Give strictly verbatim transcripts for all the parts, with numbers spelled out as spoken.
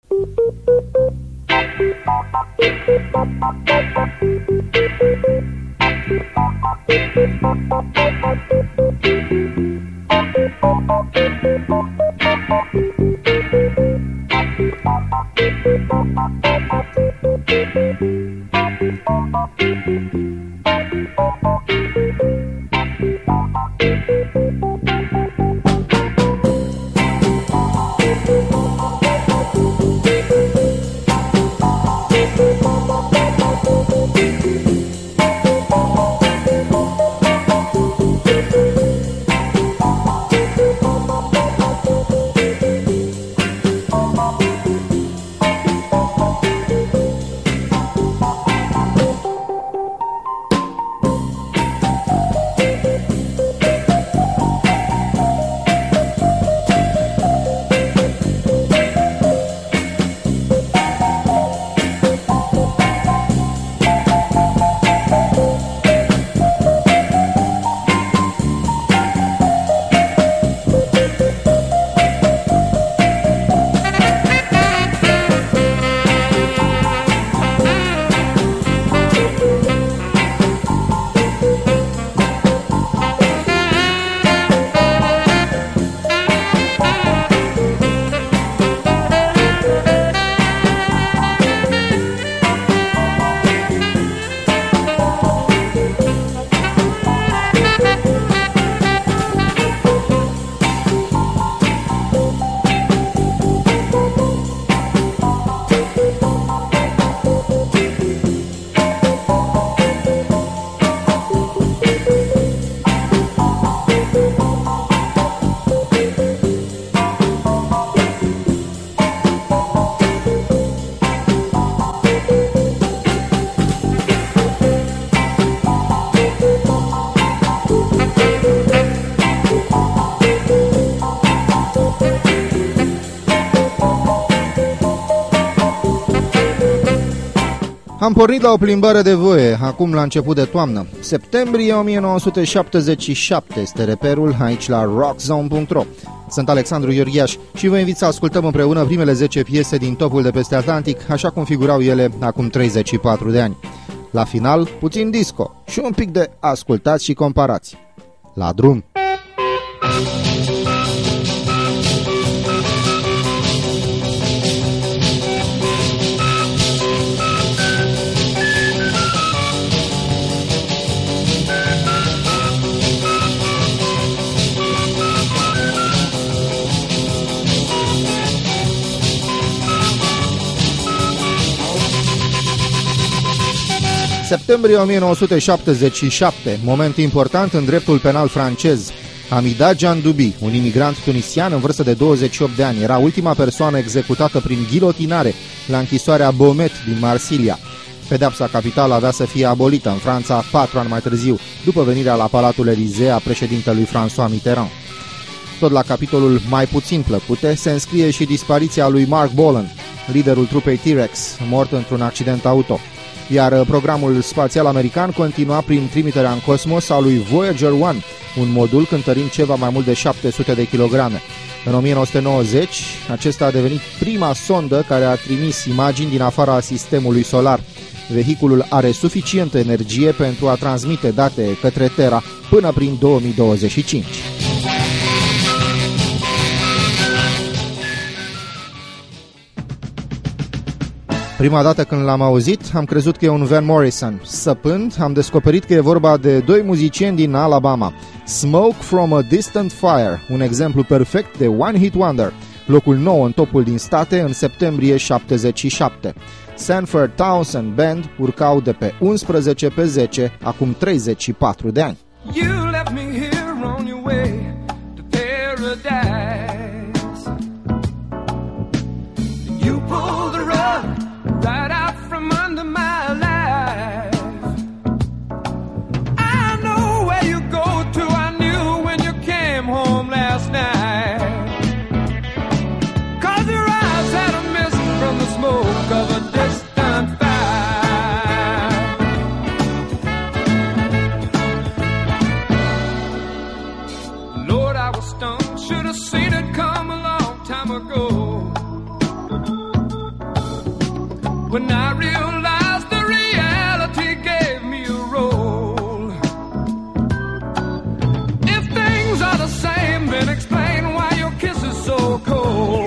Am pornit la o plimbare de voie, acum la început de toamnă. Septembrie o mie nouă sute șaptezeci și șapte este reperul aici la rock zone punct ro. Sunt Alexandru Iorghiaș și vă invit să ascultăm împreună primele zece piese din topul de peste Atlantic, așa cum figurau ele acum treizeci și patru de ani. La final, puțin disco și un pic de ascultați și comparați. La drum! Septembrie o mie nouă sute șaptezeci și șapte, moment important în dreptul penal francez. Hamida Jandoubi, un imigrant tunisian în vârstă de douăzeci și opt de ani, era ultima persoană executată prin ghilotinare la închisoarea Beaumet din Marsilia. Pedeapsa capitală avea să fie abolită în Franța patru ani mai târziu, după venirea la Palatul Elysée a președintelui François Mitterrand. Tot la capitolul mai puțin plăcute se înscrie și dispariția lui Mark Bolan, liderul trupei T-Rex, mort într-un accident auto. Iar programul spațial american continua prin trimiterea în cosmos a lui Voyager unu, un modul cântărind ceva mai mult de șapte sute de kilograme. În o mie nouă sute nouăzeci, acesta a devenit prima sondă care a trimis imagini din afara sistemului solar. Vehiculul are suficientă energie pentru a transmite date către Terra până prin două mii douăzeci și cinci. Prima dată când l-am auzit, am crezut că e un Van Morrison. Săpând, am descoperit că e vorba de doi muzicieni din Alabama. Smoke from a Distant Fire, un exemplu perfect de One Hit Wonder, locul nouă în topul din state în septembrie șaptezeci și șapte. Sanford Townsend Band urcau de pe unsprezece pe zece, acum treizeci și patru de ani. You left me here on your way to paradise. You pulled the rug right out from under my life. I know where you go to, I knew when you came home last night. Cause your eyes had a mist from the smoke of a distant fire. when I realized the reality gave me a role. If things are the same, then explain why your kiss is so cold.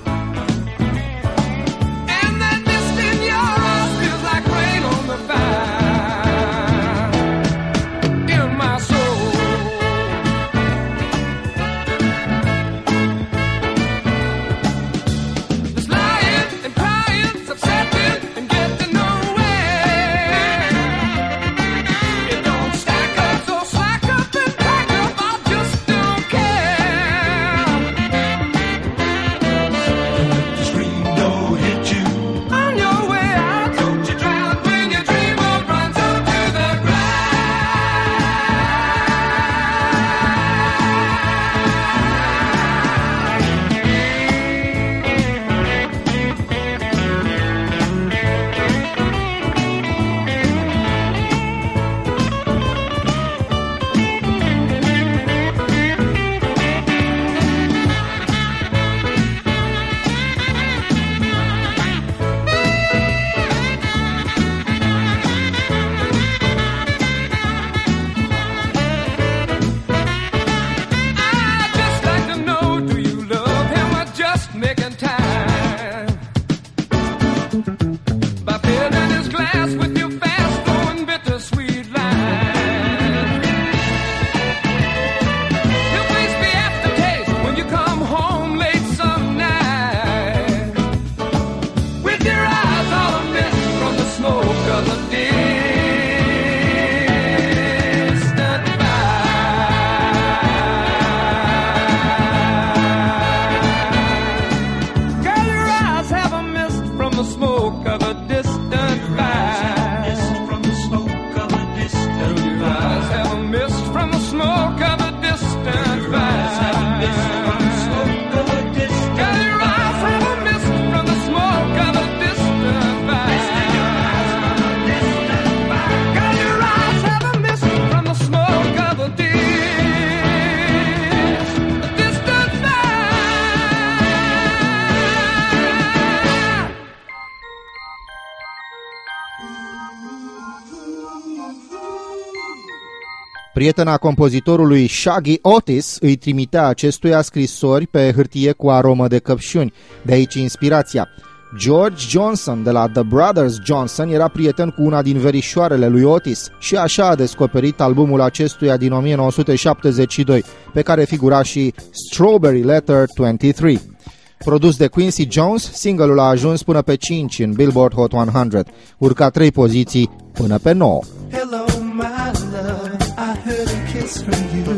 Prietena compozitorului Shaggy Otis îi trimitea acestuia scrisori pe hârtie cu aromă de căpșuni, de aici inspirația. George Johnson de la The Brothers Johnson era prieten cu una din verișoarele lui Otis și așa a descoperit albumul acestuia din o mie nouă sute șaptezeci și doi, pe care figura și Strawberry Letter douăzeci și trei. Produs de Quincy Jones, single-ul a ajuns până pe cinci în Billboard Hot o sută, urca trei poziții până pe nouă. Hello, my love, I heard a kiss from you.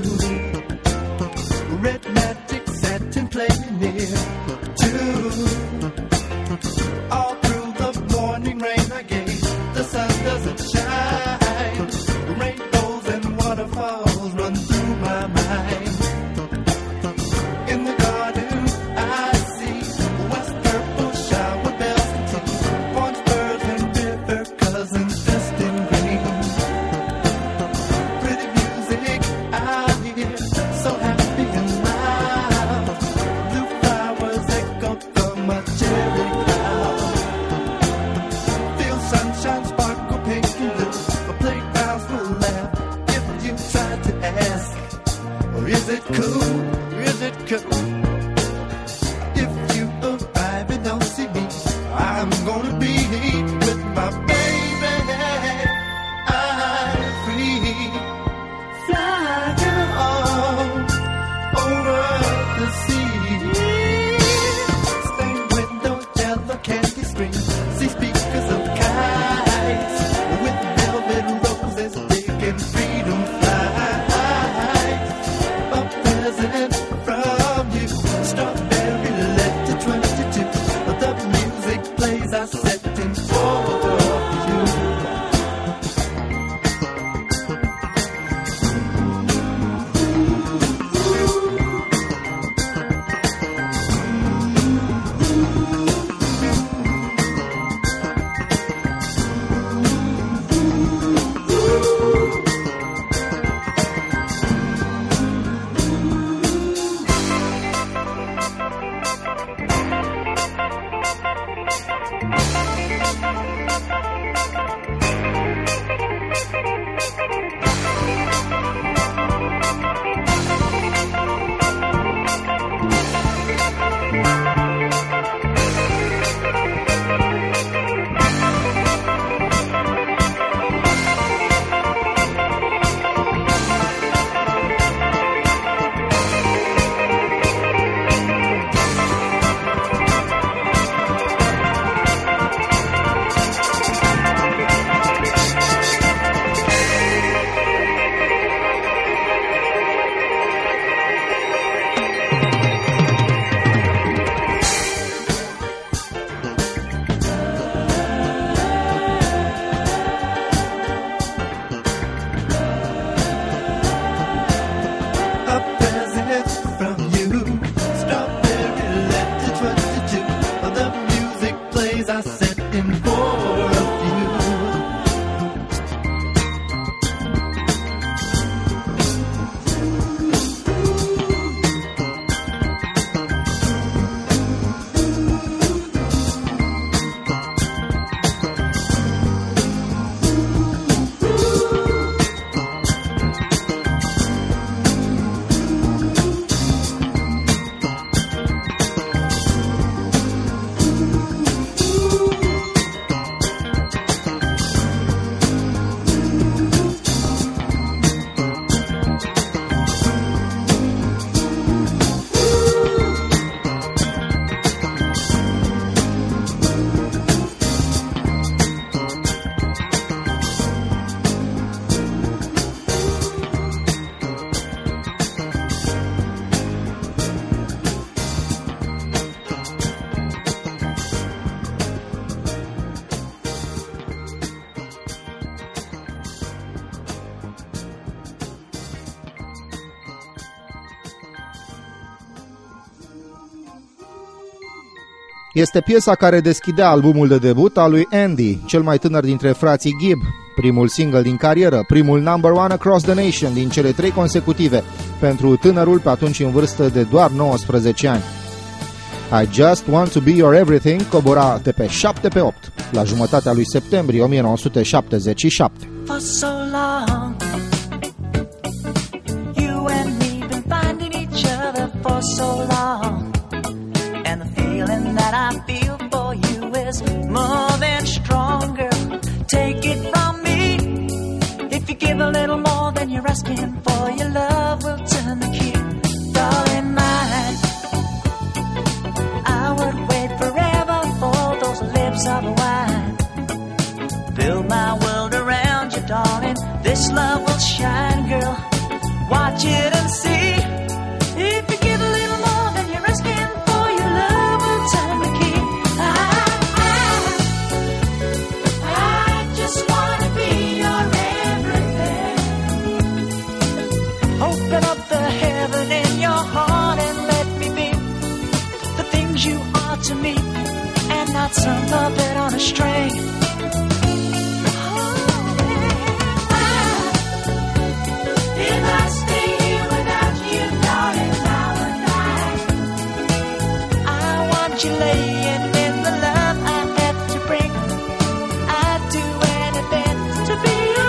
Red magic satin playing near too. All through the morning rain again, the sun doesn't shine. Rainbows and waterfalls run through my mind. In the garden I see west purple shower bells and tea, orange birds and river cousins dressed in green. Pretty music I hear, so happy and loud. Blue flowers echo from a cherry cloud. Feel sunshine sparkle pink and blue. A playgrounds will laugh if you try to ask, or is it cool? Is it cool? If you arrive and don't see me, I'm gonna be with my baby. I'm free, fly on over the sea. Stained windows, yellow candy screen, see speakers of kites with velvet roses, taking freedom flights. A present from you, strawberry letter twenty-two. The music plays are setting for you. eyes are setting for a few. Este piesa care deschidea albumul de debut al lui Andy, cel mai tânăr dintre frații Gibb, primul single din carieră, primul number one across the nation din cele trei consecutive, pentru tânărul pe atunci în vârstă de doar nouăsprezece ani. I Just Want to Be Your Everything cobora de pe șapte pe opt, la jumătatea lui septembrie o mie nouă sute șaptezeci și șapte. For so long, you and me been finding each other for so long. Feeling that I feel for you is more than stronger. Take it from me. If you give a little more than you're asking for, your love will turn the key. Darling mine, I would wait forever for those lips of wine. Build my world around you, darling. This love will shine, girl. Watch it and see. If you give a little more than you're asking for, your love will turn the key. I, I, I just want to be your everything. Open up the heaven in your heart and let me be the things you are to me, and not some puppet on a string. If I stay here without you, darling, I would die. I want you laying in the love I have to bring. I'd do anything to be your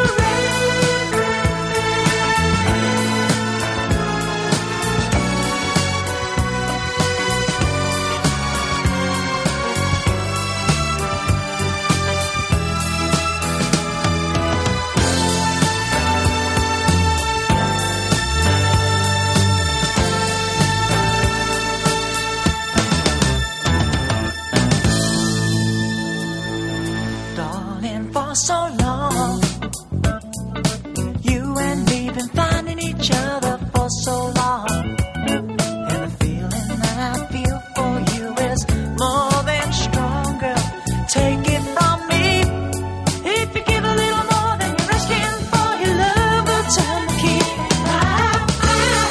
so long. You and me been finding each other for so long. And the feeling that I feel for you is more than stronger. Take it from me. If you give a little more than you're asking for, your love will turn the key. I, I,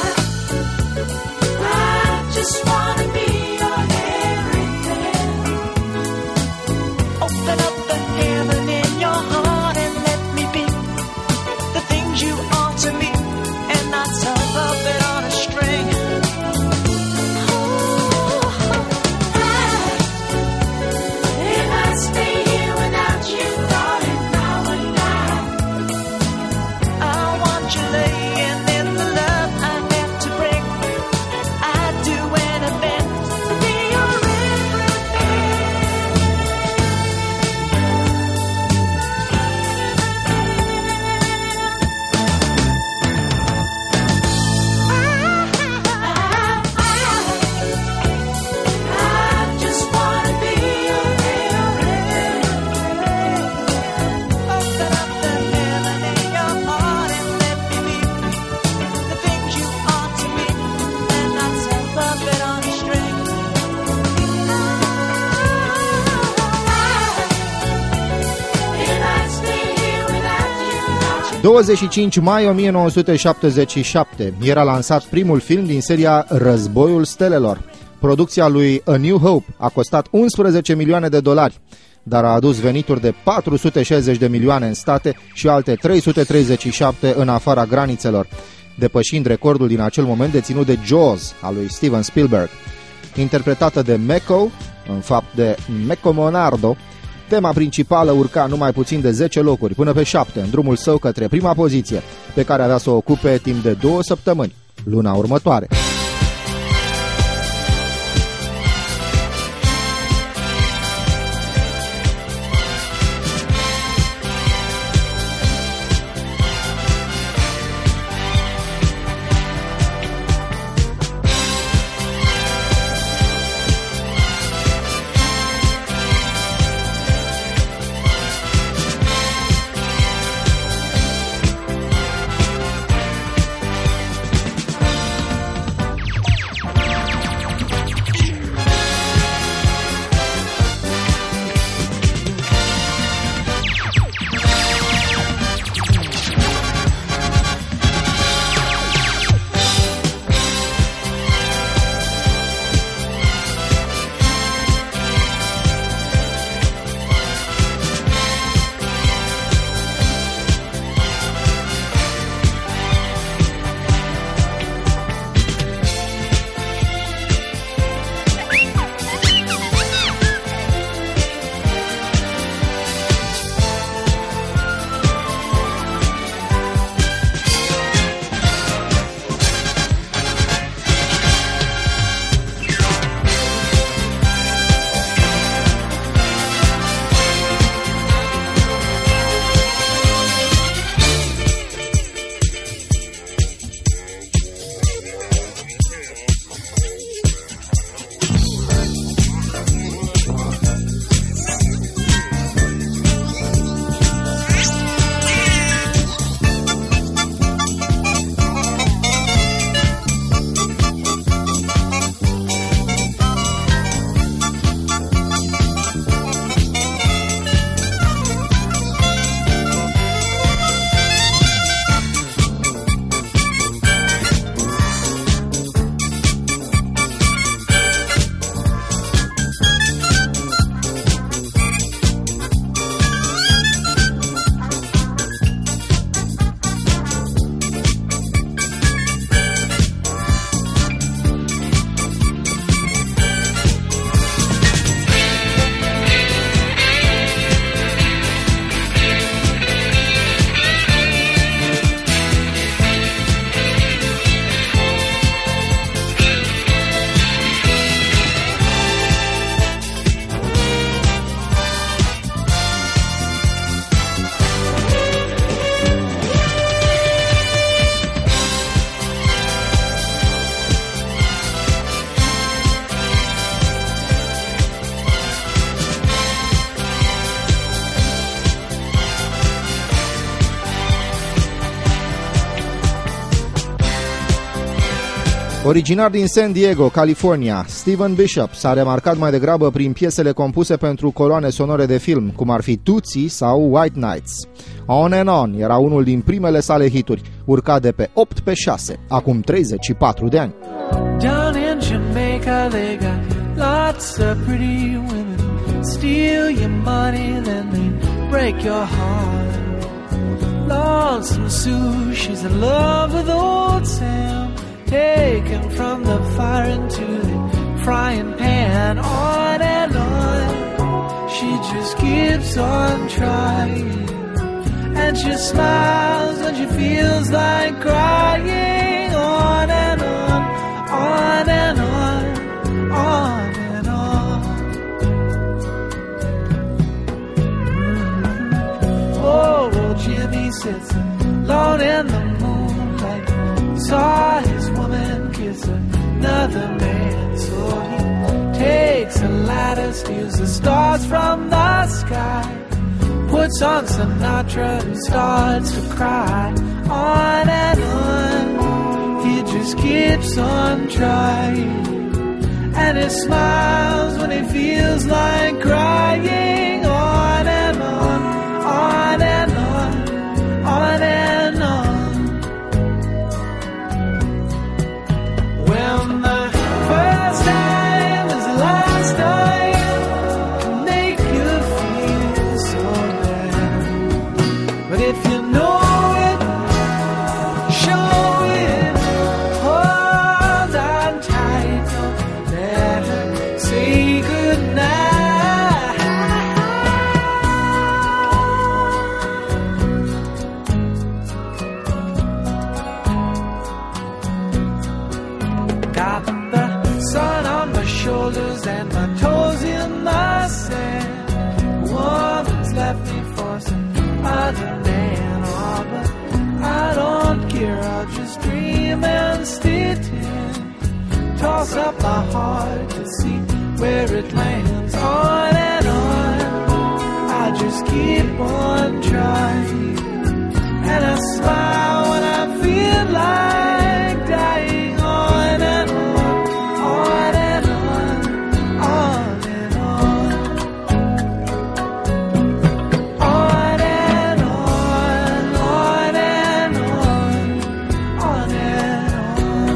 I just want to be your everything. Open up the heaven in your heart and let me be the things you are to me, and not some puppet on a string. Oh, I, if I stay here without you, darling, I would die. I want you laying in the love I have to bring. I'd do anything to be your douăzeci și cinci mai o mie nouă sute șaptezeci și șapte era lansat primul film din seria Războiul Stelelor. Producția lui A New Hope a costat unsprezece milioane de dolari, dar a adus venituri de patru sute șaizeci de milioane în state și alte trei sute treizeci și șapte în afara granițelor, depășind recordul din acel moment deținut de Jaws, al lui Steven Spielberg. Interpretată de Mecco, în fapt de Mecco Monardo, tema principală urca numai puțin de zece locuri, până pe șapte, în drumul său către prima poziție, pe care avea să o ocupe timp de două săptămâni, luna următoare. Originar din San Diego, California, Stephen Bishop s-a remarcat mai degrabă prin piesele compuse pentru coloane sonore de film, cum ar fi Tootsie sau White Nights. On and On era unul din primele sale hituri, urcat de pe opt pe șase, acum treizeci și patru de ani. Down in Jamaica they got lots of pretty women, steal your money then they break your heart. Lonesome Sue, she's in love with old Sam, taken from the fire into the frying pan. On and on, she just keeps on trying, and she smiles when she feels like crying. On and on, on and on, on and on. Mm-hmm. Oh, well, Jimmy sits alone in the moonlight, saw his woman kiss another man, so he takes a ladder, steals the stars from the sky, puts on Sinatra and starts to cry. On and on, he just keeps on trying, and he smiles when he feels like crying. On and on, on and on, on and on. When the first time it lands on and on. I just keep on trying, and I smile when I feel like dying. On and on, on and on, on and on, on and on, on and on, on and on,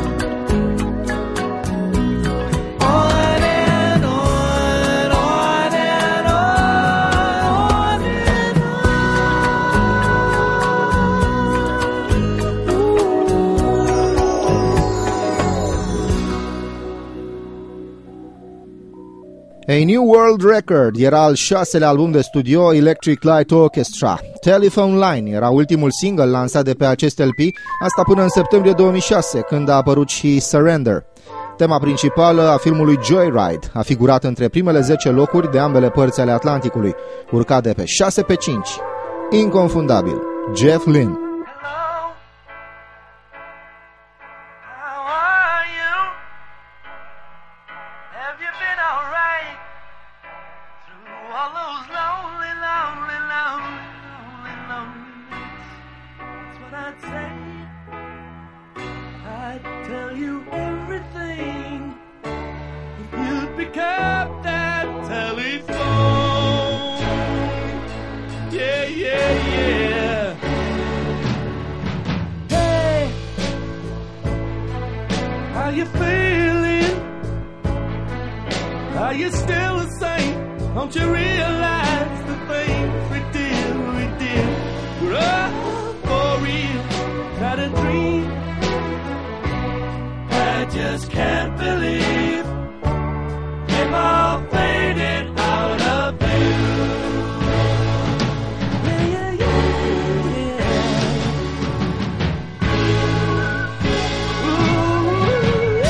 on and on, on and on, on and A New World Record era al șaselea album de studio Electric Light Orchestra. Telephone Line era ultimul single lansat de pe acest L P, asta până în septembrie două mii șase, când a apărut și Surrender. Tema principală a filmului Joyride a figurat între primele zece locuri de ambele părți ale Atlanticului, urcat de pe șase pe cinci. Inconfundabil, Jeff Lynne. How you feeling? Are you still the same? Don't you realize the things we did, we did were all for real, not a dream? I just can't believe they've all faded out of view. Yeah, yeah, yeah, yeah. Ooh,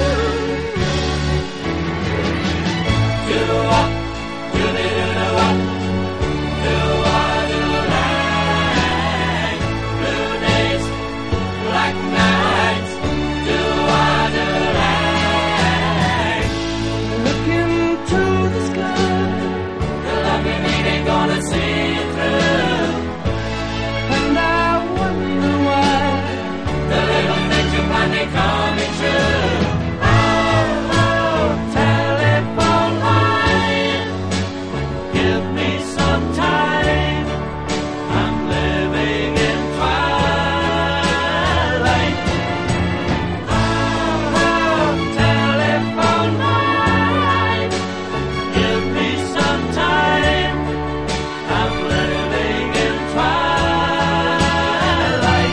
do what, do they do what, do what, do right. Blue days, black nights, do what, do right. Look into the sky, the love you need ain't gonna see you through. And I wonder why the little things you find they coming true. Oh, oh, telephone line, give me some time. I'm living in twilight. Oh, oh, telephone line, give me some time. I'm living in twilight.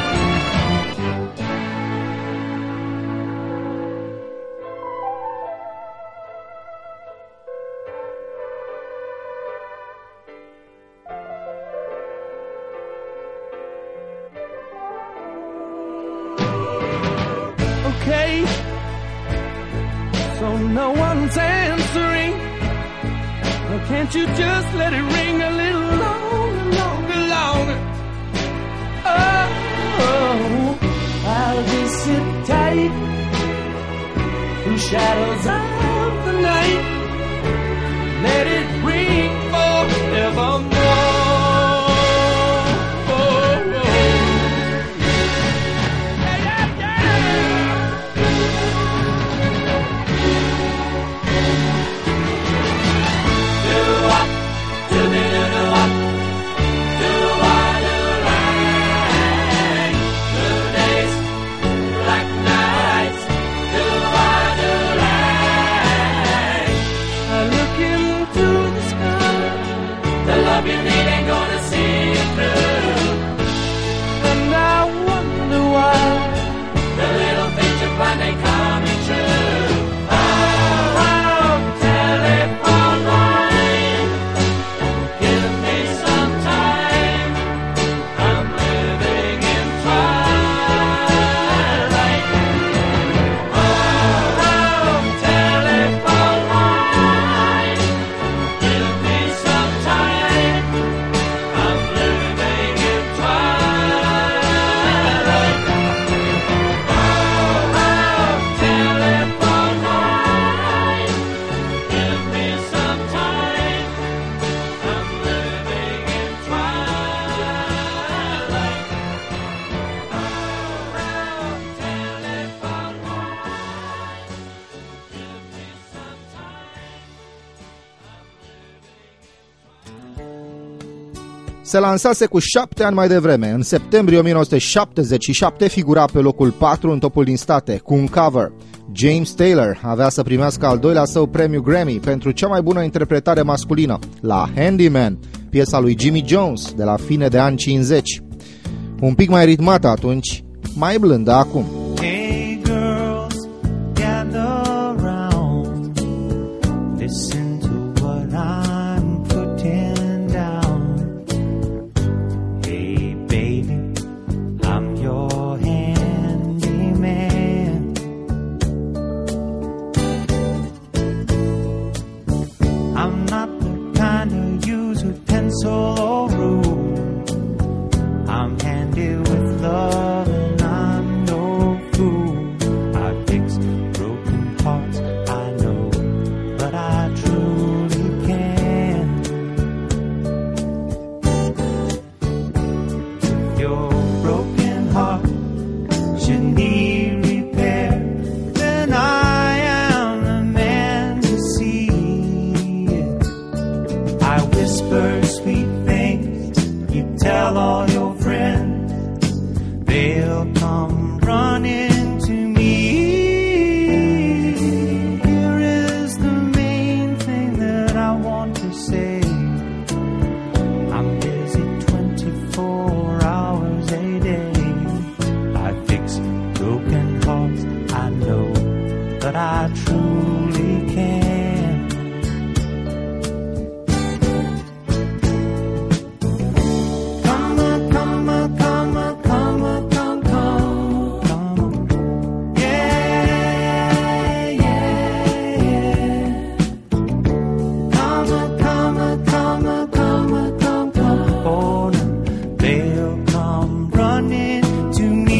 Okay, so no one's answering. Well, can't you just let it ring a little longer, longer, longer? Oh, I'll just sit tight through shadows of the night. Let it ring forevermore. Oh, oh. Yeah, yeah, yeah. Do what, do me, do do what, do what, do right. Blue days, black nights, do what, do right. I look into the sky, the love you need ain't gonna see you through. And I wonder why the little things you find ain't coming true. Oh, oh, telephone line, give me some time. I'm living in twilight. Oh, oh, telephone line, give me some time. Se lansase cu șapte ani mai devreme. În septembrie o mie nouă sute șaptezeci și șapte figura pe locul patru în topul din state, cu un cover. James Taylor avea să primească al doilea său premiu Grammy pentru cea mai bună interpretare masculină, la Handyman, piesa lui Jimmy Jones, de la fine de ani cincizeci. Un pic mai ritmată atunci, mai blândă acum. Hey girls, gather round, listen to what I'm putting down. Hey baby, I'm your handyman. I'm not the kind to use a pencil or rule. I'm handy with love and I'm no fool. I fix broken hearts, I know, but I truly can. Your broken heart should need repair, then I am the man to see it. I whisper sweet things, you tell all your friends, they'll come running to me. Here is the main thing that I want to say. I'm busy twenty-four hours a day. I fix broken hearts, I know, but I truly can. Come on, come on, come on, come on, come, come, come. Yeah, yeah, yeah. Come on, come on, come on, come on, come, come. Oh, no, they'll come running to me.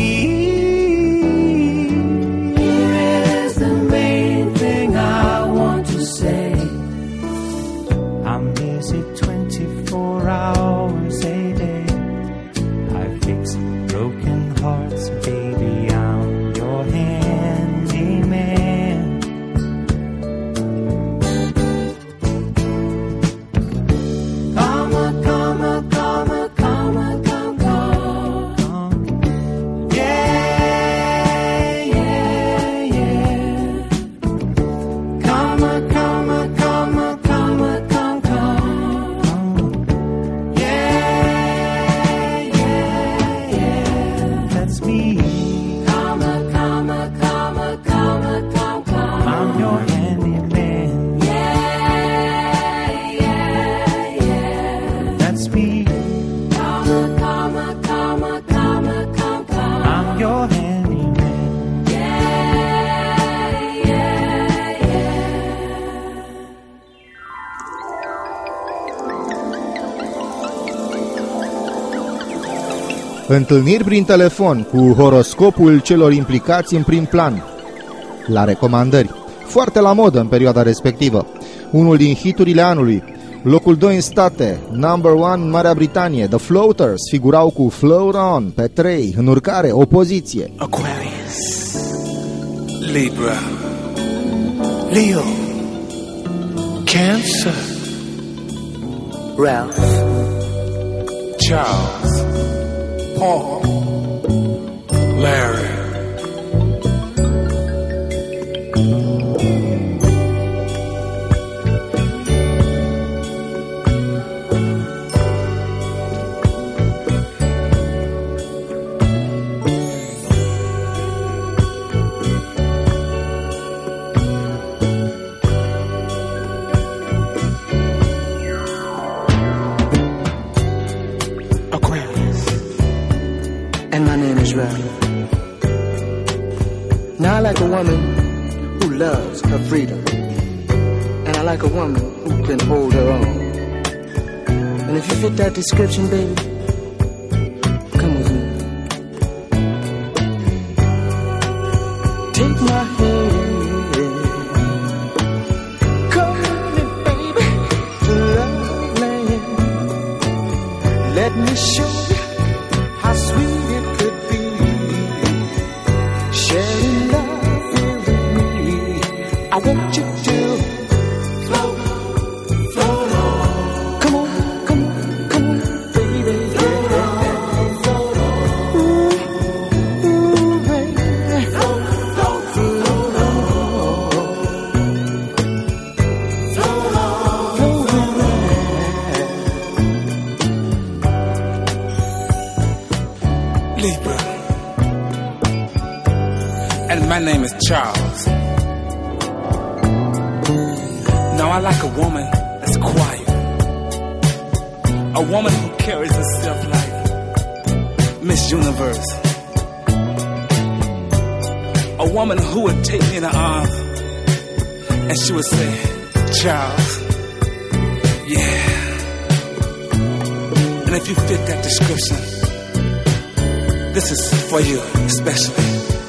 Here is the main thing I want to say. I'm busy twenty-four hours a day. I fix broken hearts, baby, I'm your handyman. Come on, come on, come on, come on, come, come. Yeah, yeah, yeah. Come on, come on, come on, come on, come, come. Yeah, yeah, yeah. That's me. Come on, come on, come on, come on, come, come. I'm your handyman. Yeah, yeah, yeah. That's me. Come on, come on, come on, come on, come, come. I'm your handyman. Yeah, yeah, yeah. Întâlniri prin telefon cu horoscopul celor implicați în prim plan. La recomandări. Foarte la modă în perioada respectivă. Unul din hiturile anului. Locul doi în state, number one în Marea Britanie. The Floaters figurau cu Float On pe trei. În urcare, o poziție. Aquarius, Libra, Leo, Cancer, Ralph, Charles, Paul, Larry. And my name is Ralph. Now I like a woman who loves her freedom. And I like a woman who can hold her own. And if you fit that description, baby, come with me. Take my hand. Come with me, baby, to love land. Let me show you how sweet it could be, sharing love here with me. I want you to float, float on. Come on, come on, come on, baby. Charles. Now I like a woman that's quiet, a woman who carries herself like Miss Universe, a woman who would take me in her arms and she would say, Charles, yeah. And if you fit that description, this is for you especially.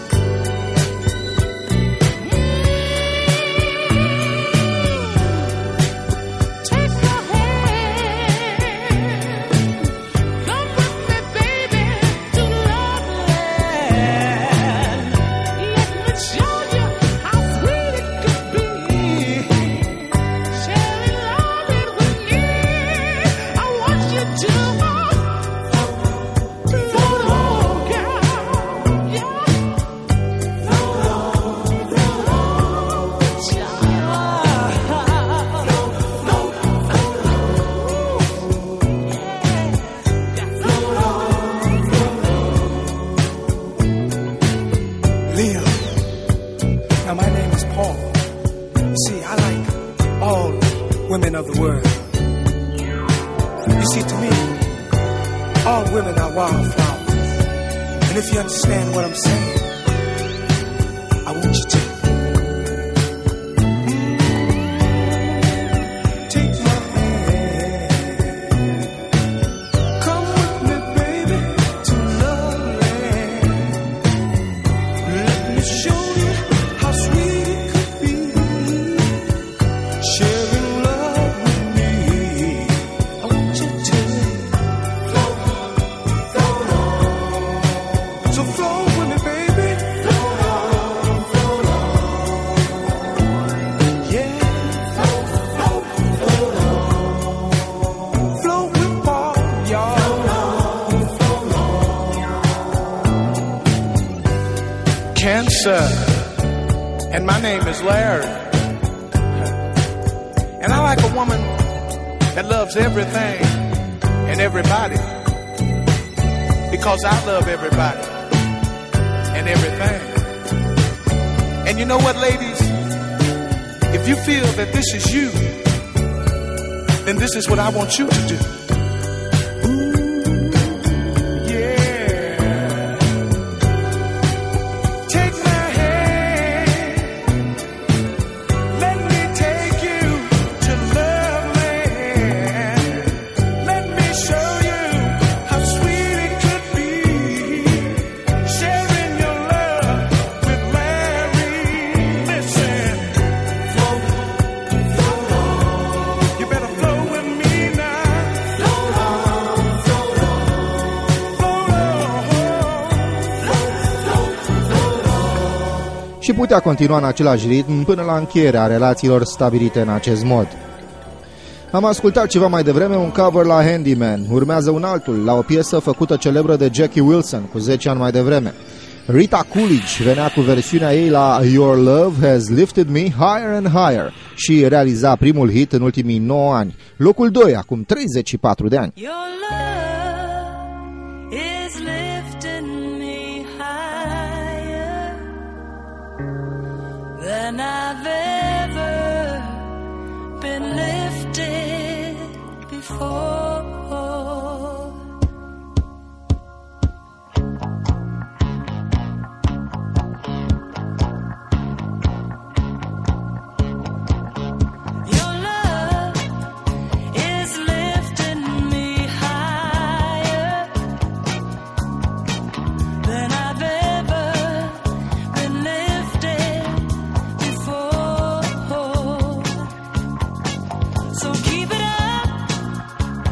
And my name is Larry. And I like a woman that loves everything and everybody, because I love everybody and everything. And you know what, ladies? If you feel that this is you, then this is what I want you to do. Și putea continua în același ritm până la încheierea relațiilor stabilite în acest mod. Am ascultat ceva mai devreme un cover la Handyman, urmează un altul, la o piesă făcută celebră de Jackie Wilson cu zece ani mai devreme. Rita Coolidge venea cu versiunea ei la Your Love Has Lifted Me Higher and Higher și realiza primul hit în ultimii nouă ani, locul doi acum treizeci și patru de ani. Your love is lifting me higher than I've ever been lifted before. So keep it up.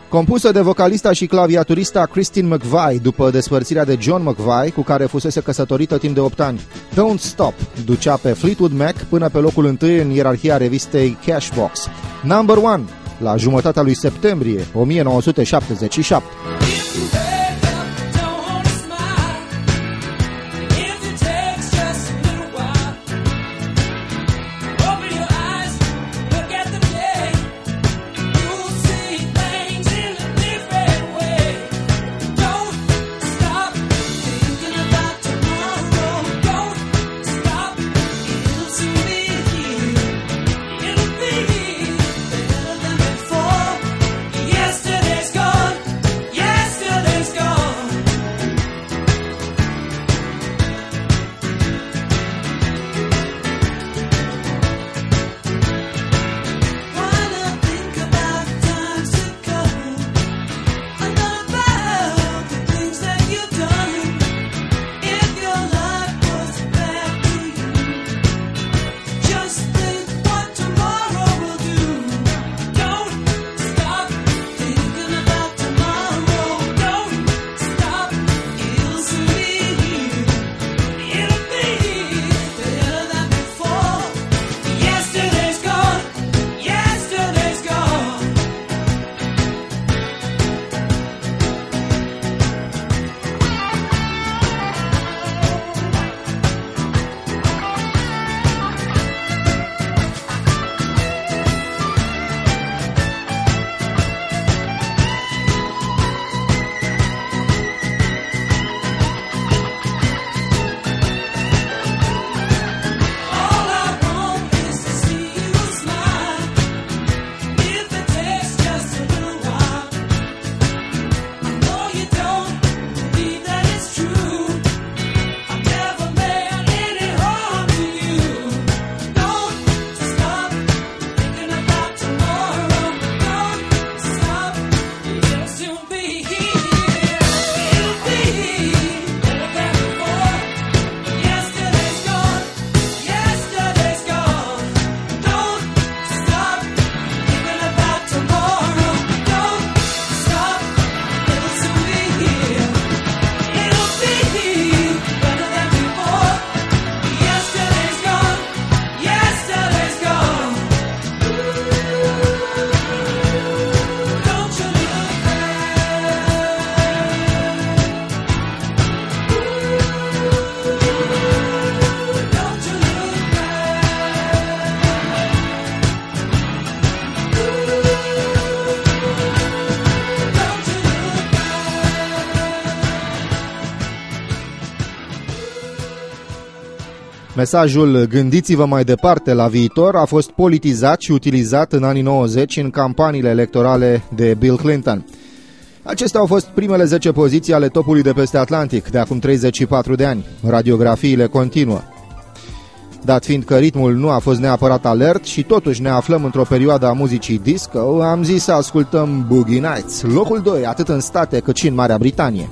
Compusă de vocalista și claviaturista Christine McVie după despărțirea de John McVie, cu care fusese căsătorită timp de opt ani. Don't Stop ducea pe Fleetwood Mac până pe locul întâi în ierarhia revistei Cashbox. Number One, la jumătatea lui septembrie o mie nouă sute șaptezeci și șapte. Mesajul "Gândiți-vă mai departe la viitor" a fost politizat și utilizat în anii nouăzeci în campaniile electorale de Bill Clinton. Acestea au fost primele zece poziții ale topului de peste Atlantic de acum treizeci și patru de ani. Radiografiile continuă. Dat fiind că ritmul nu a fost neapărat alert și totuși ne aflăm într-o perioadă a muzicii disco, am zis să ascultăm Boogie Nights, locul doi atât în state cât și în Marea Britanie.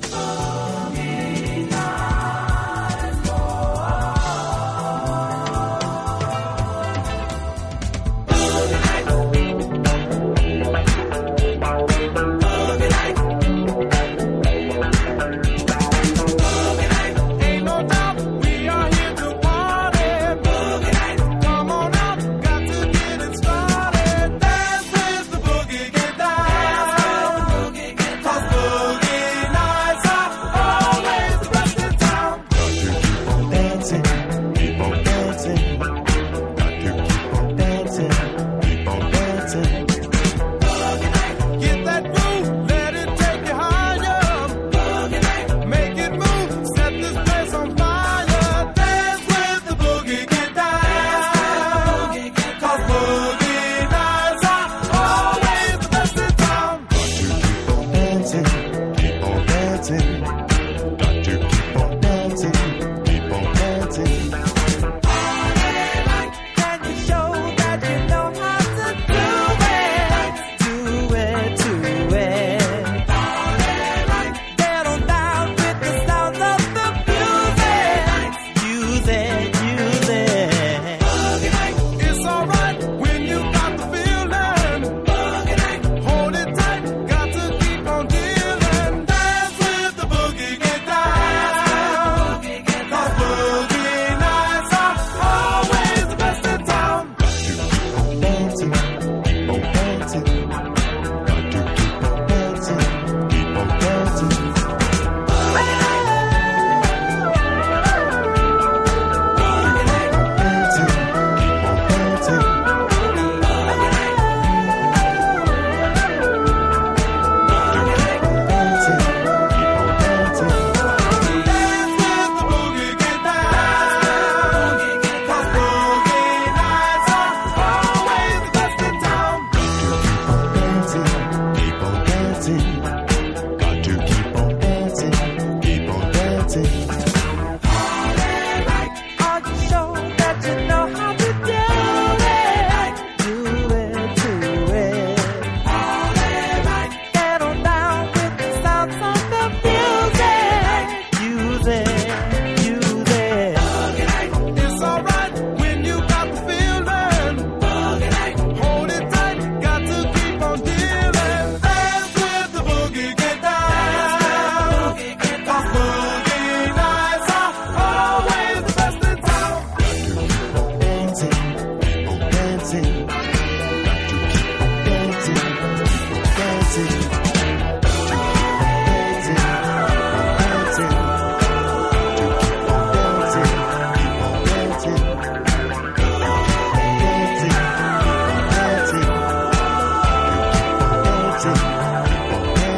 Got to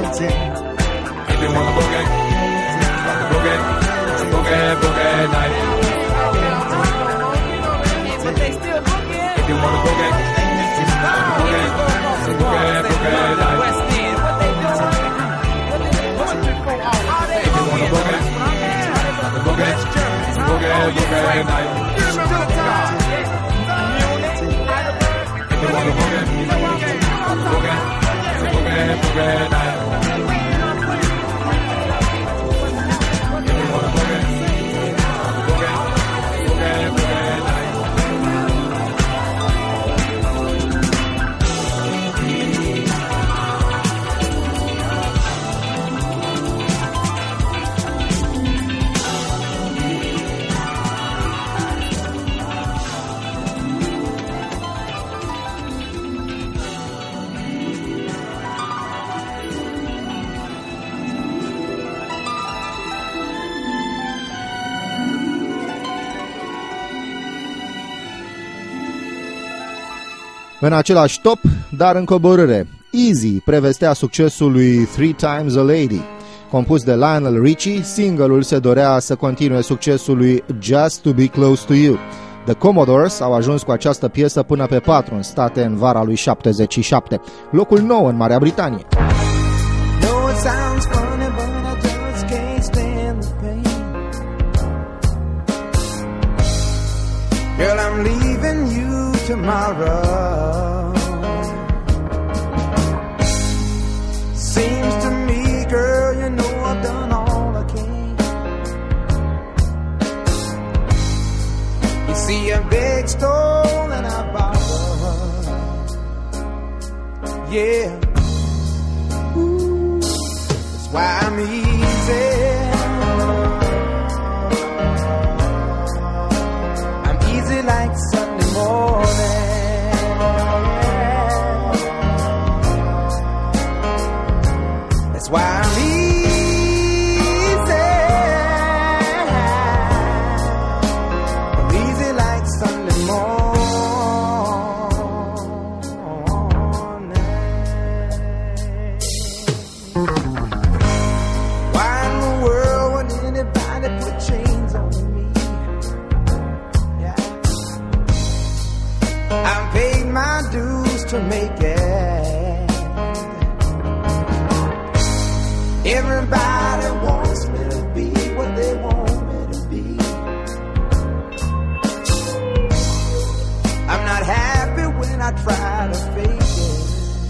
easy. If you wanna boogie, rock the boogie, boogie, boogie night. But they still boogie. If you wanna boogie, boogie, boogie, boogie night. West End, what they doing? What they doing for all all day? If you wanna boogie, rock the boogie, boogie, boogie night. If you wanna boogie, boogie, boogie, boogie night. În același top, dar în coborâre, Easy prevestea succesul lui Three Times a Lady. Compus de Lionel Richie, single-ul se dorea să continue succesul lui Just to Be Close to You. The Commodores au ajuns cu această piesă până pe patru în state în vara lui șaptezeci și șapte, locul nouă în Marea Britanie. No, it sounds funny, but I just can't stand the pain. Girl, I'm leaving you tomorrow. Seems to me, girl, you know I've done all I can. You see a big stone and I borrow. Yeah. Ooh, that's why I'm easy. I'm easy like Sunday morning. That's why I'm easy. I'm easy like Sunday morning. Why in the world would anybody put chains on me? Yeah. I've paid my dues to make it. Everybody wants me to be what they want me to be. I'm not happy when I try to fake it.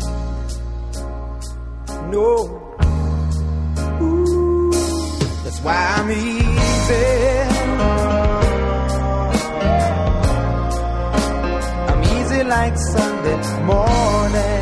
No. Ooh, that's why I'm easy. I'm easy like Sunday morning.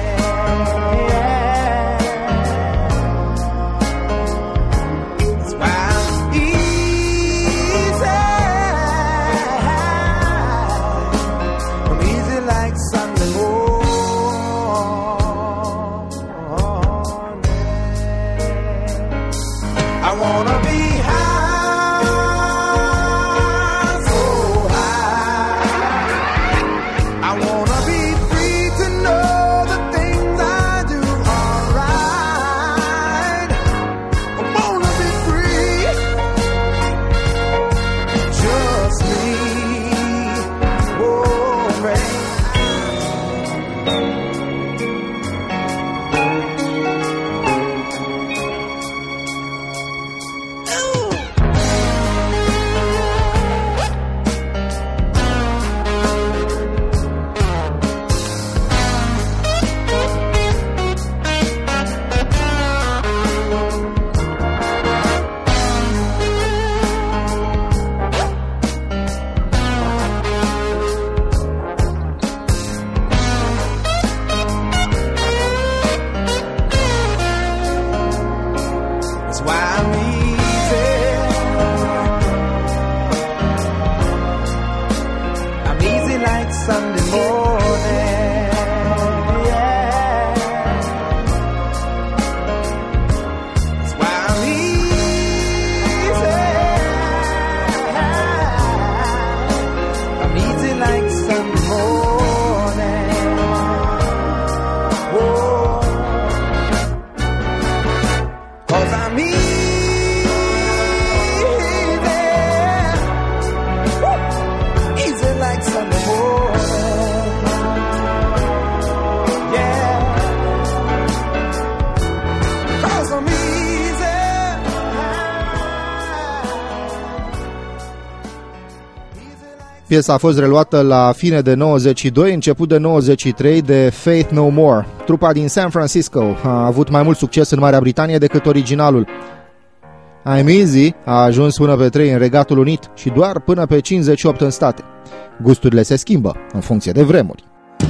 Piesa a fost reluată la fine de nouăzeci și doi, început de nouăzeci și trei de Faith No More. Trupa din San Francisco a avut mai mult succes în Marea Britanie decât originalul. I'm Easy a ajuns până pe trei în Regatul Unit și doar până pe cincizeci și opt în state. Gusturile se schimbă în funcție de vremuri.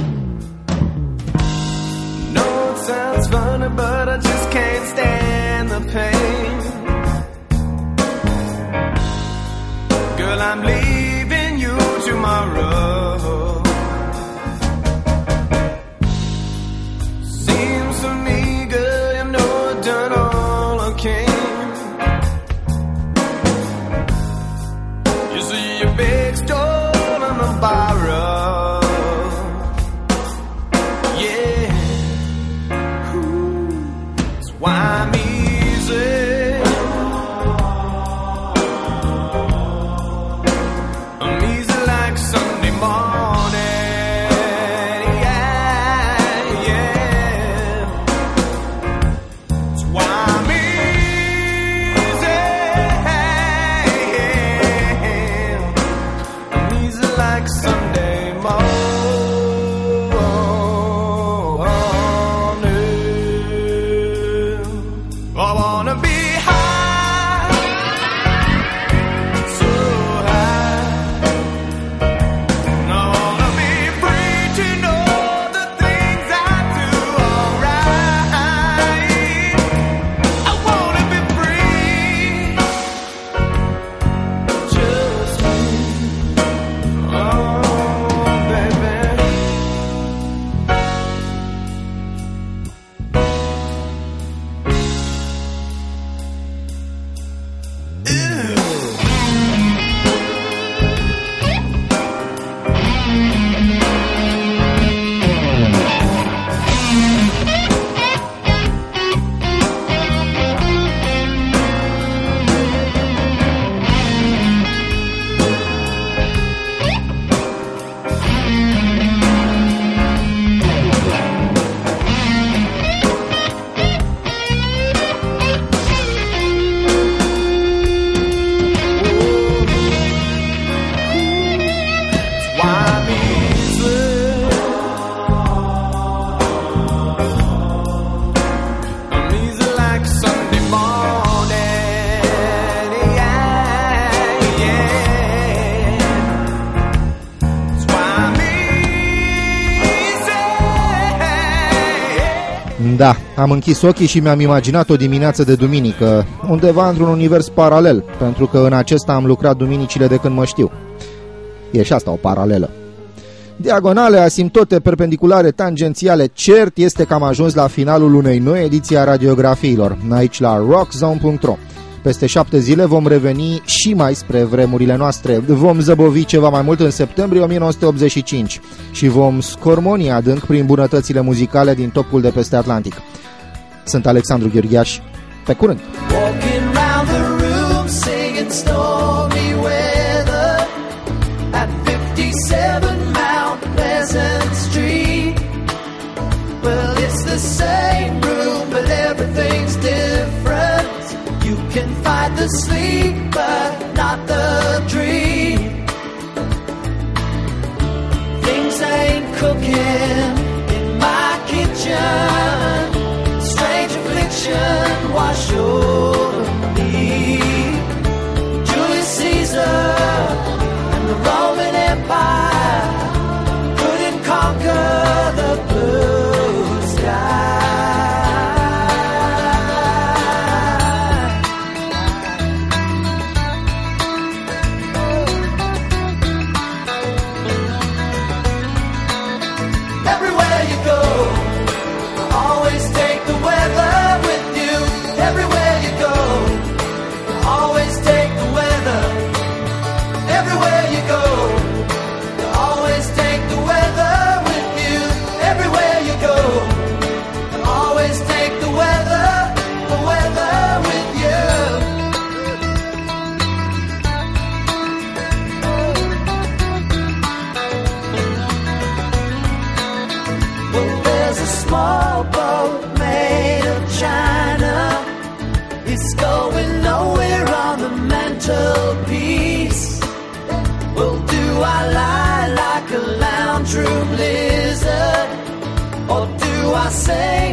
No, it sounds funny, but I just can't stand the pain. Girl, I'm leaving you tomorrow. Seems to me, girl, you know I've done all I can. You see your big store on the borrow. Yeah. Ooh. That's why I'm easy. I'm easy like Sunday morning. Yeah, yeah. That's why I'm easy. I'm easy like Sunday morning. I wanna be high, so high. And I wanna be free to know the things I do alright. I wanna be free, just me. Oh, baby. Why I'm easy. I'm easy like Sunday morning. Yeah, yeah. That's why I'm easy. Da, am închis ochii și mi-am imaginat o dimineață de duminică, undeva într-un univers paralel, pentru că în acesta am lucrat duminicile de când mă știu. E și asta o paralelă. Diagonale, asimtote, perpendiculare, tangențiale, cert este că am ajuns la finalul unei noi ediții a radiografiilor, aici la rock zone punct ro. Peste șapte zile vom reveni și mai spre vremurile noastre. Vom zăbovi ceva mai mult în septembrie o mie nouă sute optzeci și cinci și vom scormoni adânc prin bunătățile muzicale din topul de peste Atlantic. Sunt Alexandru Gheorghiaș. Pe curând! Walking round the room singing stormy weather at fifty-seven Mount Pleasant Street. Well, it's the same room, but everything's different. You can fight the sleep, but not the dream. Things ain't cooking in my kitchen. Strange affliction wash over me. Julius Caesar and the Roman Empire couldn't conquer the blue sky. Everywhere you go, always take the weather with you. Everywhere you go, always take the weather. Everywhere you go, always take the weather with you. Everywhere you go, always take the weather, the weather with you. Well, there's a small boat made of China. It's going nowhere on the mantelpiece. Well, do I say